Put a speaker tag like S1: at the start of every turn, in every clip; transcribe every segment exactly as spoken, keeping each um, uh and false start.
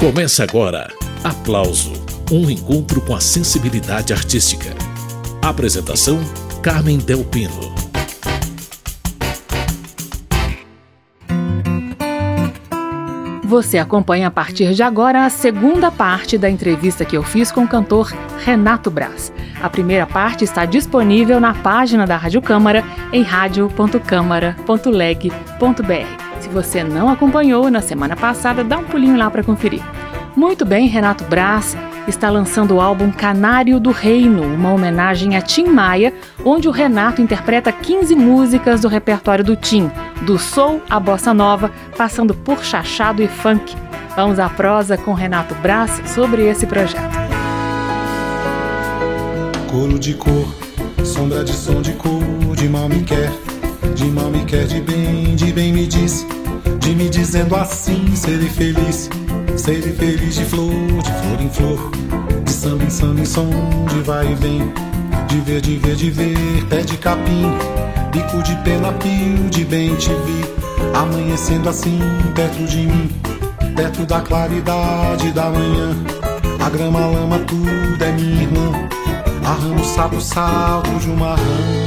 S1: Começa agora, Aplauso, um encontro com a sensibilidade artística. Apresentação, Carmen Del Pino.
S2: Você acompanha a partir de agora a segunda parte da entrevista que eu fiz com o cantor Renato Braz. A primeira parte está disponível na página da Rádio Câmara em radio ponto câmara ponto leg ponto br. Se você não acompanhou na semana passada, dá um pulinho lá para conferir. Muito bem, Renato Braz está lançando o álbum Canário do Reino, uma homenagem a Tim Maia, onde o Renato interpreta quinze músicas do repertório do Tim, do soul à bossa nova, passando por chachado e funk. Vamos à prosa com Renato Braz sobre esse projeto.
S3: Coro de cor, sombra de som de cor, de mal me quer, de mal me quer, de bem, de bem me diz, de me dizendo assim, serei feliz, serei feliz de flor, de flor em flor, de samba em samba em som, de vai e vem, de ver, de ver, de ver, pé de capim, bico de pena, pio, de bem te vi, amanhecendo assim, perto de mim, perto da claridade da manhã, a grama, a lama, tudo é minha irmã, a ramo, sapo, salto de uma rã.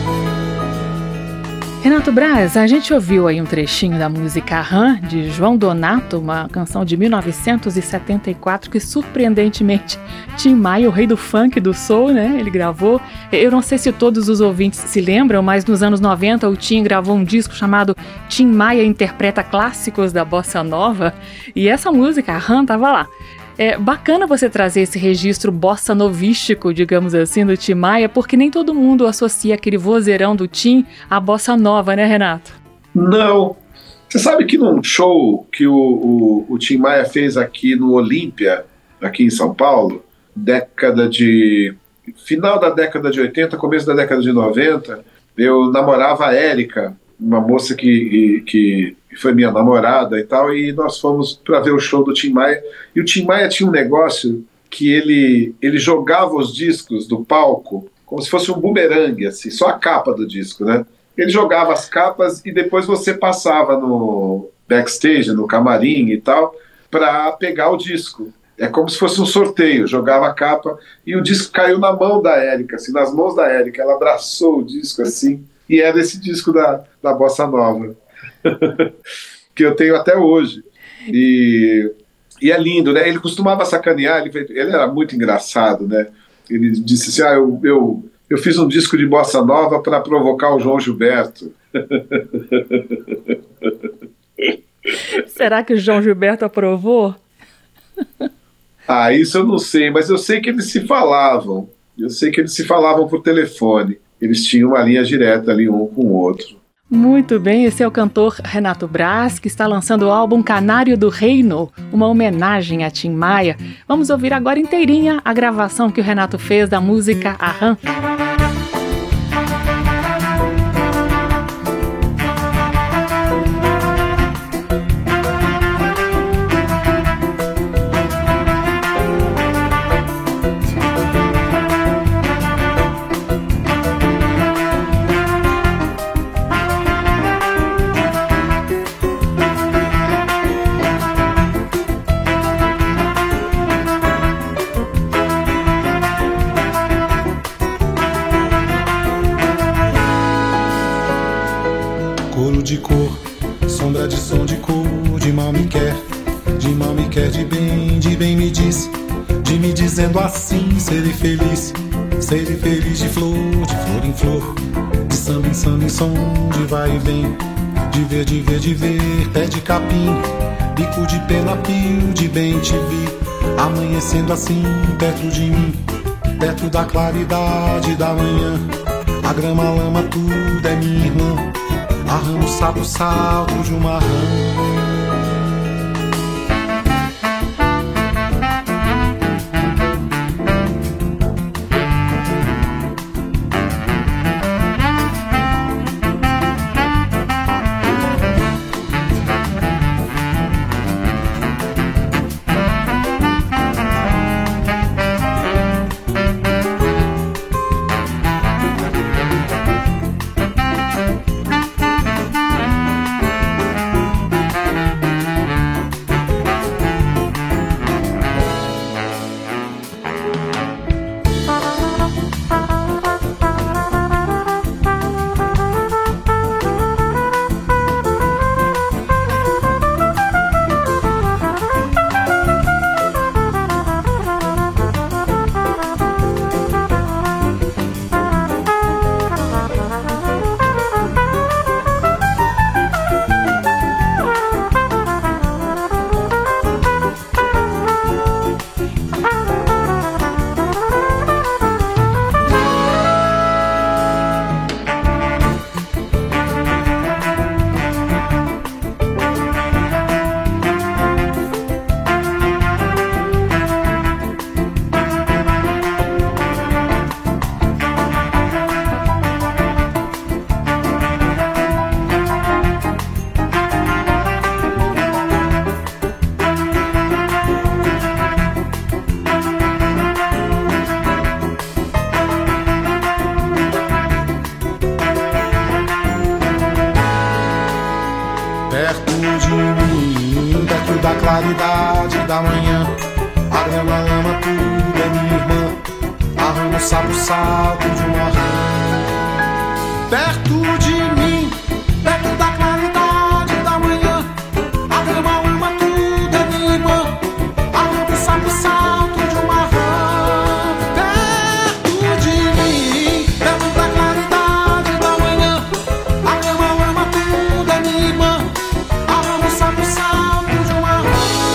S2: Renato Braz, a gente ouviu aí um trechinho da música Rã, de João Donato, uma canção de mil novecentos e setenta e quatro que, surpreendentemente, Tim Maia, o rei do funk, do soul, né? Ele gravou. Eu não sei se todos os ouvintes se lembram, mas nos anos noventa o Tim gravou um disco chamado Tim Maia Interpreta Clássicos da Bossa Nova, e essa música, a Rã, tava lá. É bacana você trazer esse registro bossa novístico, digamos assim, do Tim Maia, porque nem todo mundo associa aquele vozeirão do Tim à bossa nova, né, Renato?
S4: Não. Você sabe que num show que o, o, o Tim Maia fez aqui no Olímpia, aqui em São Paulo, década de... final da década de oitenta, começo da década de noventa, eu namorava a Érica, uma moça que... que foi minha namorada e tal, e nós fomos para ver o show do Tim Maia, e o Tim Maia tinha um negócio que ele, ele jogava os discos do palco como se fosse um bumerangue, assim, só a capa do disco, né? Ele jogava as capas e depois você passava no backstage, no camarim e tal, para pegar o disco. É como se fosse um sorteio, jogava a capa e o disco caiu na mão da Érica, assim, nas mãos da Érica, ela abraçou o disco assim, e era esse disco da, da Bossa Nova. Que eu tenho até hoje, e, e é lindo, né? Ele costumava sacanear, ele, ele era muito engraçado, né? Ele disse assim, ah, eu, eu, eu fiz um disco de bossa nova para provocar o João Gilberto.
S2: Será que o João Gilberto aprovou?
S4: Ah, isso eu não sei, mas eu sei que eles se falavam, eu sei que eles se falavam por telefone, eles tinham uma linha direta ali um com o outro.
S2: Muito bem, esse é o cantor Renato Braz, que está lançando o álbum Canário do Reino, uma homenagem a Tim Maia. Vamos ouvir agora inteirinha a gravação que o Renato fez da música A Rã.
S3: De cor, sombra de som de cor, de mal me quer, de mal me quer, de bem, de bem me diz, de me dizendo assim, serei feliz, serei feliz de flor, de flor em flor, de samba em samba em som, de vai e vem, de ver, de ver, de ver, pé de capim, bico de pena, pio, de bem te vi, amanhecendo assim, perto de mim, perto da claridade da manhã, a grama, a lama, tudo é minha irmã, a ramo, sapo, salto de uma rã. da claridade da manhã. A grama, lama, tudo é minha irmã. A rama, o sapo, salto de uma rã. Perto de mim, perto da claridade da manhã. A grama, lama, tudo é minha irmã. A rama, o sapo, salto de uma rã. Perto de mim, perto da claridade da manhã. A grama, lama, tudo é minha irmã. A rama, o sapo, salto de uma rã.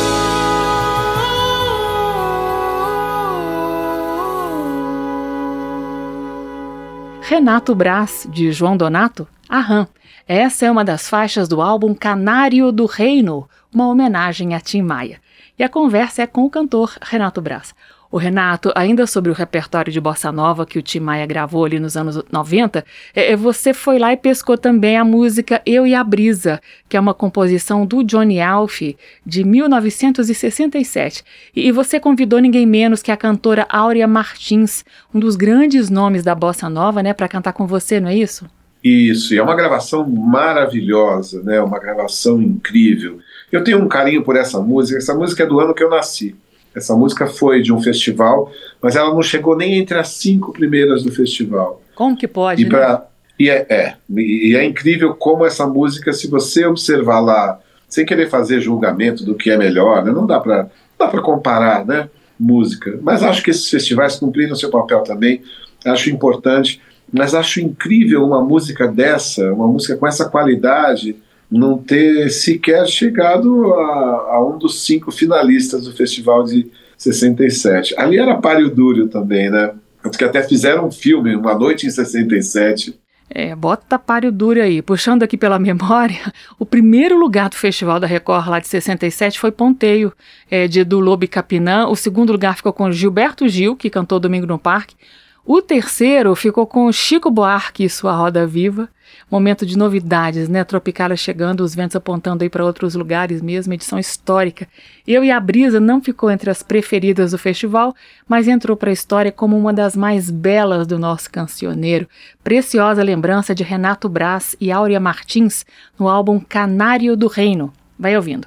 S2: Renato Braz, de João Donato, A Rã. Essa é uma das faixas do álbum Canário do Reino, uma homenagem a Tim Maia. E a conversa é com o cantor Renato Braz. O Renato, ainda sobre o repertório de bossa nova que o Tim Maia gravou ali nos anos noventa, é, você foi lá e pescou também a música Eu e a Brisa, que é uma composição do Johnny Alf, de mil novecentos e sessenta e sete. E você convidou ninguém menos que a cantora Áurea Martins, um dos grandes nomes da bossa nova, né, para cantar com você, não é isso?
S4: Isso, e é uma gravação maravilhosa, né, uma gravação incrível. Eu tenho um carinho por essa música, essa música é do ano que eu nasci. Essa música foi de um festival, mas ela não chegou nem entre as cinco primeiras do festival.
S2: Como que pode,
S4: e pra,
S2: né?
S4: E é, é, e é incrível como essa música, se você observar lá, sem querer fazer julgamento do que é melhor, né, não dá para dá para comparar, né, música. Mas acho que esses festivais cumpriram seu papel também, acho importante, mas acho incrível uma música dessa, uma música com essa qualidade, não ter sequer chegado a, a um dos cinco finalistas do festival de sessenta e sete. Ali era páreo duro também, né? Tanto que até fizeram um filme, Uma Noite em sessenta e sete.
S2: É, bota páreo duro aí. Puxando aqui pela memória, o primeiro lugar do Festival da Record lá de sessenta e sete foi Ponteio, é, de do Lobo e Capinã. O segundo lugar ficou com Gilberto Gil, que cantou Domingo no Parque. O terceiro ficou com Chico Buarque e Sua Roda Viva. Momento de novidades, né? Tropicália chegando, os ventos apontando aí para outros lugares mesmo, edição histórica. Eu e a Brisa não ficou entre as preferidas do festival, mas entrou para a história como uma das mais belas do nosso cancioneiro. Preciosa lembrança de Renato Braz e Áurea Martins no álbum Canário do Reino. Vai ouvindo.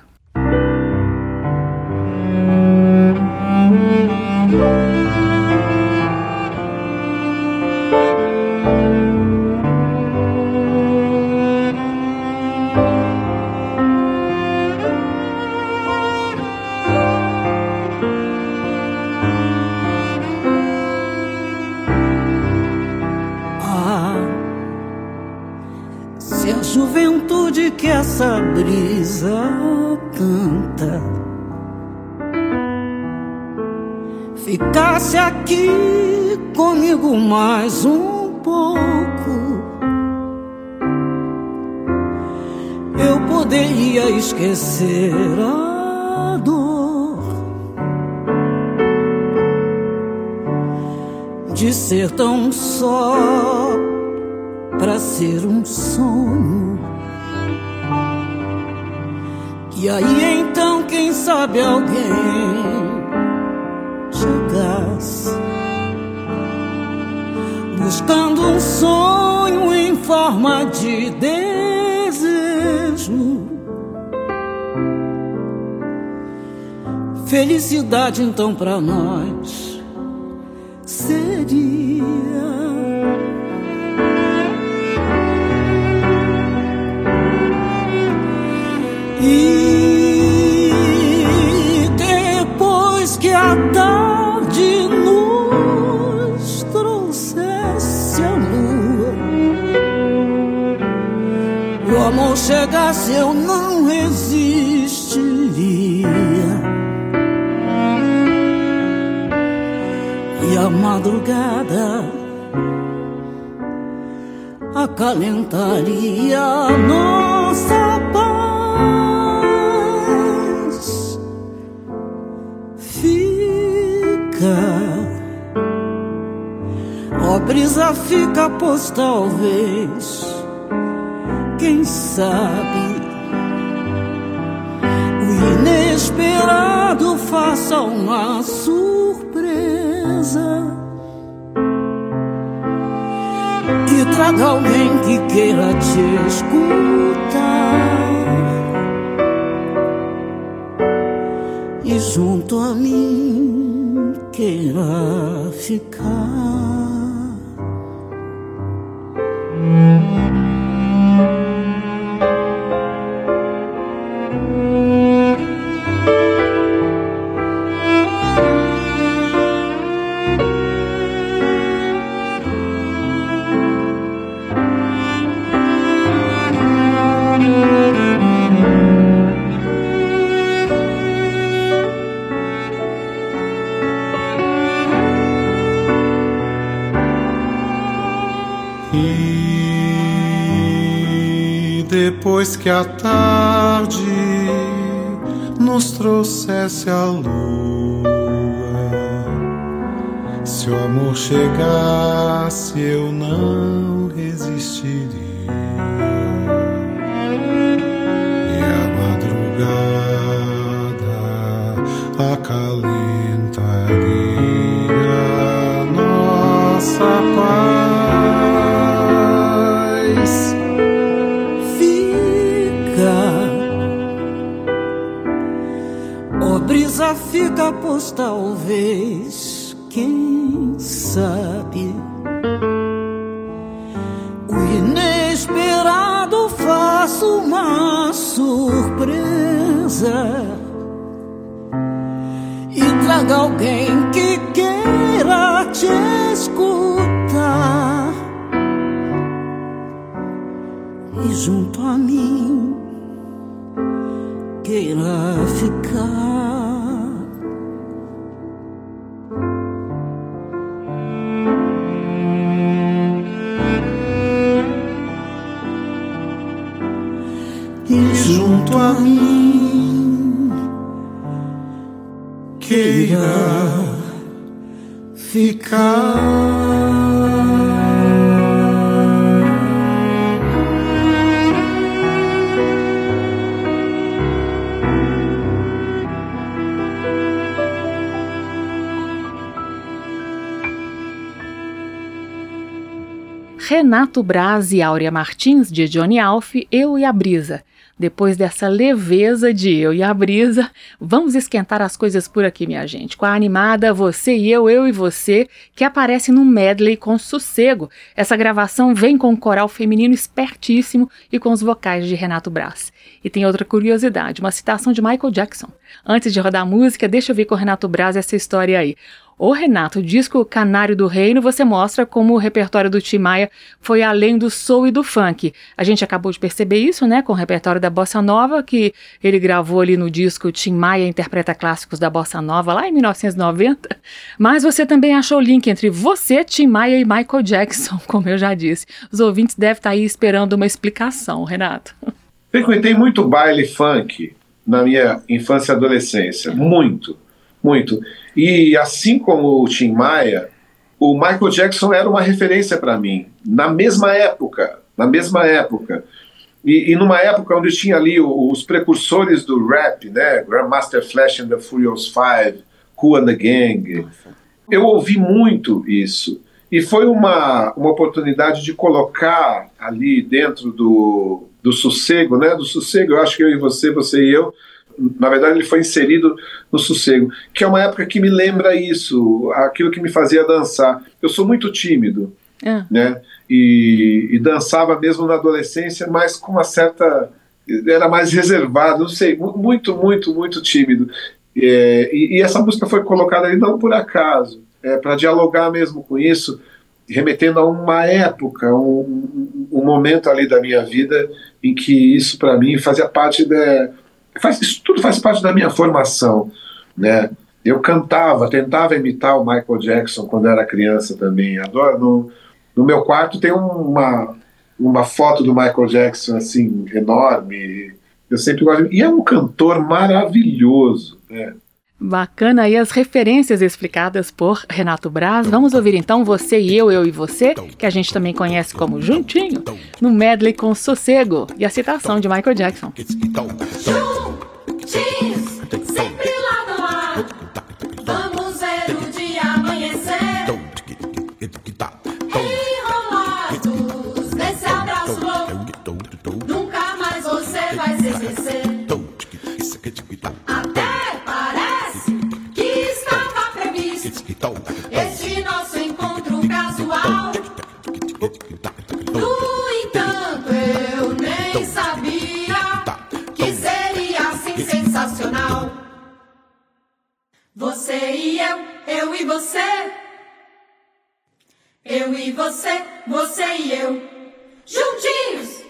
S5: Juventude que essa brisa canta ficasse aqui comigo mais um pouco, eu poderia esquecer a dor de ser tão só pra ser um sonho. E aí então, quem sabe alguém chegasse buscando um sonho em forma de desejo. Felicidade então pra nós seria e depois que a tarde nos trouxesse a lua, o amor chegasse, eu não resistiria, e a madrugada acalentaria a nossa paz. Ó brisa, fica, pois talvez, quem sabe, o inesperado faça uma surpresa e traga alguém que queira te escutar. e junto a mim queira ficar.
S3: Depois que a tarde nos trouxesse a lua, se o amor chegasse eu não resistiria, e a madrugada acalentaria a nossa paz.
S5: Ó brisa fica, pois talvez, quem sabe, o inesperado faça uma surpresa e traga alguém que queira te escutar, e junto a mim queira ficar. E junto a mim queira ficar.
S2: Renato Braz e Áurea Martins, de Johnny Alf, Eu e a Brisa. Depois dessa leveza de Eu e a Brisa, vamos esquentar as coisas por aqui, minha gente, com a animada Você e Eu, Eu e Você, que aparece num medley com Sossego. Essa gravação vem com um coral feminino espertíssimo e com os vocais de Renato Braz. E tem outra curiosidade, uma citação de Michael Jackson. Antes de rodar a música, deixa eu ver com o Renato Braz essa história aí. Ô Renato, o disco Canário do Reino, você mostra como o repertório do Tim Maia foi além do soul e do funk. A gente acabou de perceber isso, né, com o repertório da Bossa Nova, que ele gravou ali no disco Tim Maia Interpreta Clássicos da Bossa Nova, lá em mil novecentos e noventa. Mas você também achou o link entre você, Tim Maia e Michael Jackson, como eu já disse. Os ouvintes devem estar aí esperando uma explicação, Renato.
S4: Frequentei muito baile funk na minha infância e adolescência, muito, muito. E assim como o Tim Maia, o Michael Jackson era uma referência para mim, na mesma época, na mesma época. E, e numa época onde tinha ali os precursores do rap, né, Grandmaster Flash and the Furious Five, Kool and the Gang. Eu ouvi muito isso. E foi uma, uma oportunidade de colocar ali dentro do, do Sossego, né, do Sossego, eu acho que eu e você, você e eu, na verdade ele foi inserido no Sossego, que é uma época que me lembra isso, aquilo que me fazia dançar. Eu sou muito tímido, é. né? E, e dançava mesmo na adolescência, mas com uma certa... era mais reservado, não sei, muito, muito, muito tímido. É, e, e essa música foi colocada ali não por acaso, é, para dialogar mesmo com isso, remetendo a uma época, um, um momento ali da minha vida em que isso para mim fazia parte da... Faz, isso tudo faz parte da minha formação, né? Eu cantava, tentava imitar o Michael Jackson quando era criança também. Adoro. No, no meu quarto tem uma, uma foto do Michael Jackson assim enorme. Eu sempre gosto. E é um cantor maravilhoso, né?
S2: Bacana aí as referências explicadas por Renato Braz. Vamos ouvir então Você e Eu, Eu e Você, que a gente também conhece como Juntinho, no medley com Sossego e a citação de Michael Jackson.
S6: Juntinhos, sempre lado a lado, vamos ver o dia amanhecer, enrolados nesse abraço louco, nunca mais você vai se esquecer. Até parece Este nosso encontro casual. No entanto, eu nem sabia que seria assim sensacional. Você e eu, eu e você. Eu e você, você e eu, juntinhos.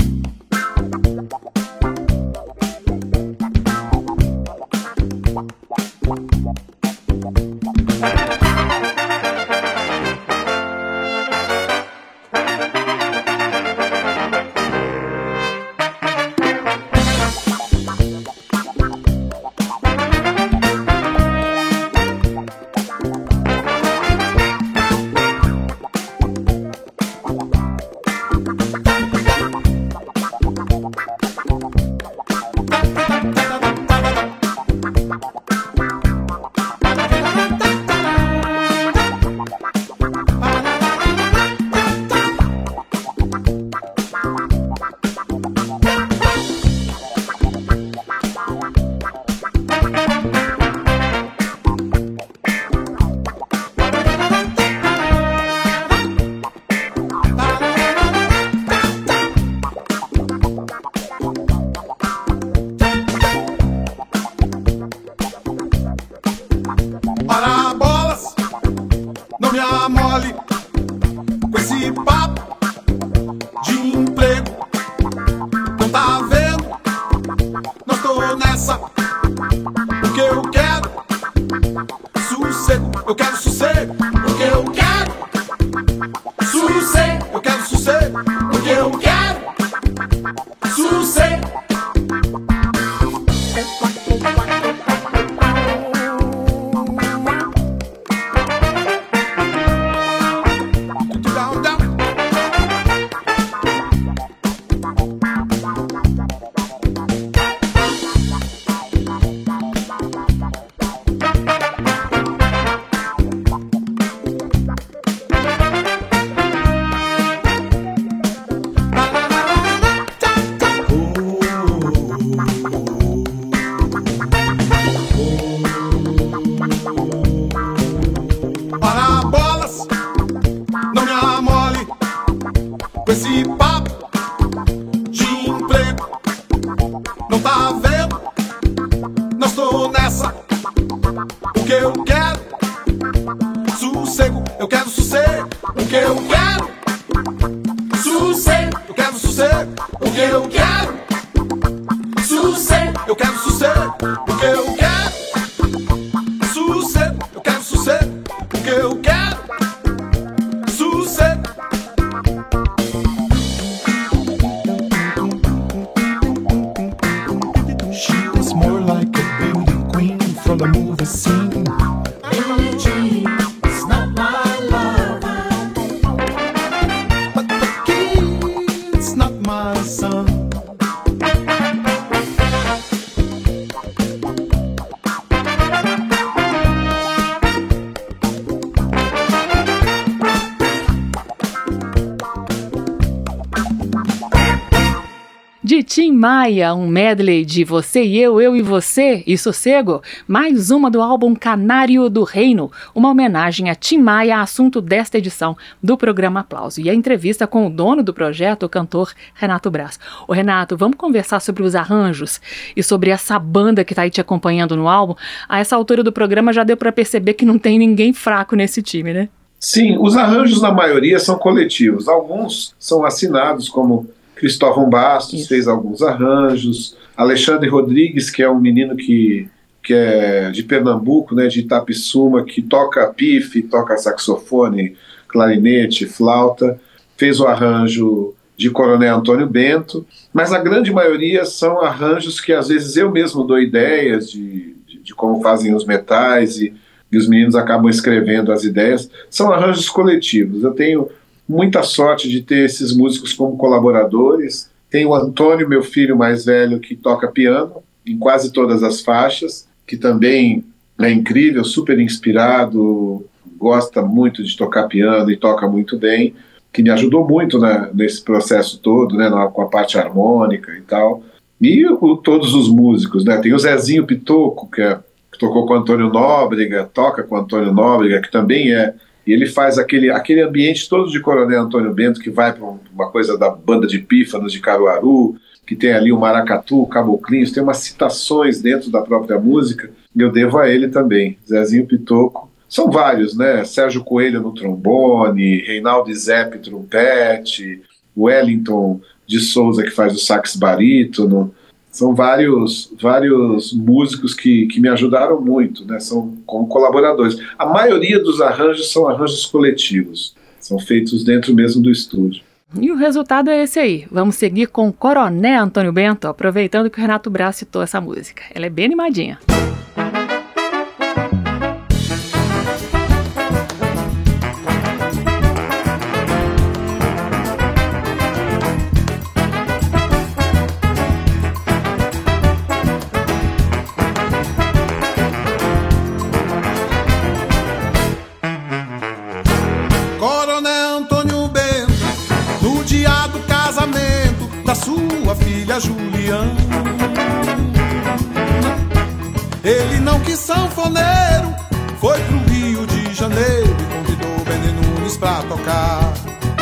S2: De Tim Maia, um medley de Você e Eu, Eu e Você e Sossego, mais uma do álbum Canário do Reino, uma homenagem a Tim Maia, assunto desta edição do programa Aplauso. E a entrevista com o dono do projeto, o cantor Renato Braz. Ô Renato, vamos conversar sobre os arranjos e sobre essa banda que está aí te acompanhando no álbum. A essa altura do programa já deu para perceber que não tem ninguém fraco nesse time, né?
S4: Sim, os arranjos na maioria são coletivos. Alguns são assinados, como Cristóvão Bastos Isso. fez alguns arranjos, Alexandre Rodrigues, que é um menino que, que é de Pernambuco, né, de Itapissuma, que toca pife, toca saxofone, clarinete, flauta, fez o arranjo de Coronel Antônio Bento, mas a grande maioria são arranjos que às vezes eu mesmo dou ideias de, de, de como fazem os metais e, e os meninos acabam escrevendo as ideias. São arranjos coletivos. Eu tenho muita sorte de ter esses músicos como colaboradores. Tem o Antônio, meu filho mais velho, que toca piano em quase todas as faixas, que também é incrível, super inspirado, gosta muito de tocar piano e toca muito bem, que me ajudou muito, né, nesse processo todo, né, com a parte harmônica e tal. E o, todos os músicos, né? Tem o Zezinho Pitoco, que, é, que tocou com o Antônio Nóbrega, toca com o Antônio Nóbrega, que também é, e ele faz aquele, aquele ambiente todo de Coronel Antônio Bento, que vai para uma coisa da banda de pífanos de Caruaru, que tem ali o maracatu, o caboclinhos, tem umas citações dentro da própria música, e eu devo a ele também, Zezinho Pitoco. São vários, né? Sérgio Coelho no trombone, Reinaldo Zepp trompete, Wellington de Souza que faz o sax barítono. São vários, vários músicos que, que me ajudaram muito, né? São como colaboradores. A maioria dos arranjos são arranjos coletivos, são feitos dentro mesmo do estúdio.
S2: E o resultado é esse aí. Vamos seguir com o Coronel Antônio Bento, aproveitando que o Renato Braz citou essa música. Ela é bem animadinha.
S3: Juliana, ele não quis sanfoneiro, foi pro Rio de Janeiro e convidou Benny Nunes pra tocar.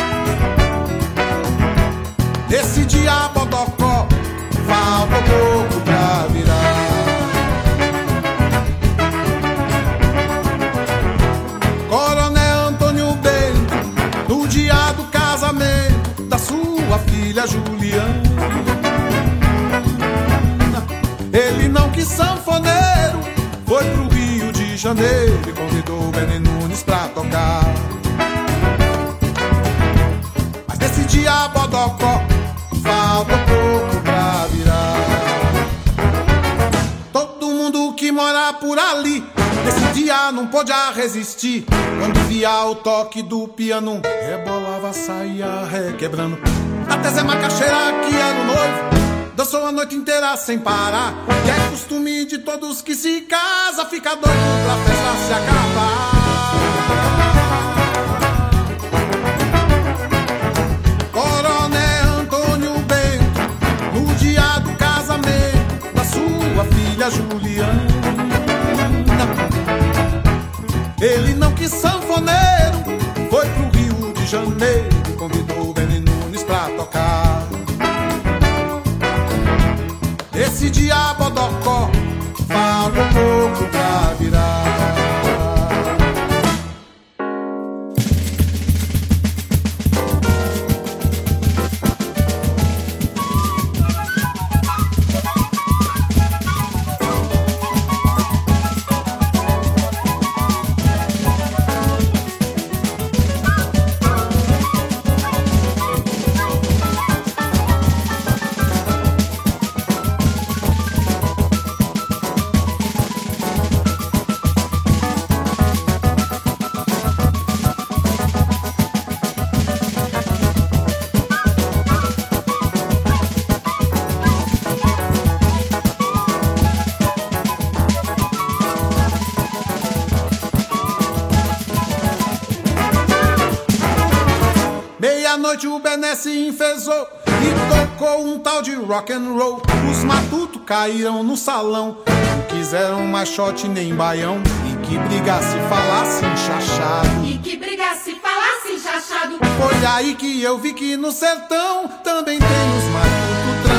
S3: Nesse dia Bodocó, falta pouco pra virar. Coronel Antônio Bento, no dia do casamento da sua filha Juliana, ele não quis sanfoneiro, foi pro Rio de Janeiro e convidou o Benny Nunes pra tocar. Mas nesse dia Bodocó, falta pouco pra virar. Todo mundo que mora por ali, nesse dia não pôde resistir. Quando via o toque do piano, rebolava, saía requebrando. Até Zé Macaxeira, que era o noivo, dançou a noite inteira sem parar. E é costume de todos que se casa, fica doido pra festa se acabar. Coronel Antônio Bento, no dia do casamento da sua filha Juliana, ele não quis sanfoneiro, foi pro Rio de Janeiro e convidou o Benny Nunes pra tocar. Esse dia Bodocó, falta pouco pra virar. Meia-noite o Bené se enfesou e tocou um tal de rock and roll. Os matutos caíram no salão, não quiseram mais shot nem baião. E que brigasse, falasse enxachado.
S6: E que brigasse, falasse enxachado.
S3: Foi aí que eu vi que no sertão também tem os matutos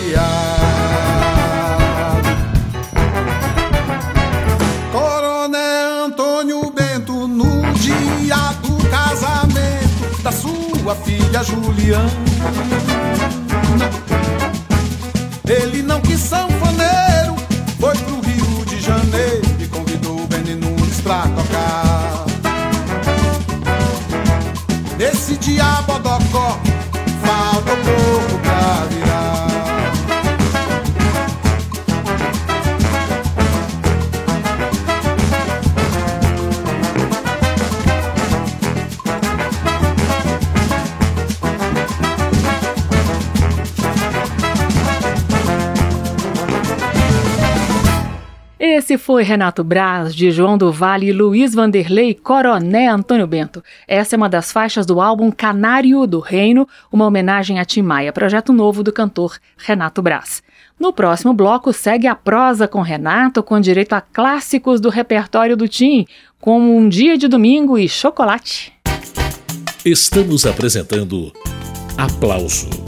S3: transviados. Coronel Antônio Bento, no dia do casamento da sua filha Juliana, ele não quis sanfoneiro, foi pro Rio de Janeiro e convidou o Benny Nunes pra tocar. Nesse dia Bodocó, falta pouco pra virar.
S2: Esse foi Renato Braz, de João do Vale, Luiz Vanderlei e Coronel Antônio Bento. Essa é uma das faixas do álbum Canário do Reino, uma homenagem a Tim Maia, projeto novo do cantor Renato Braz. No próximo bloco, segue a prosa com Renato, com direito a clássicos do repertório do Tim, como Um Dia de Domingo e Chocolate.
S1: Estamos apresentando Aplauso.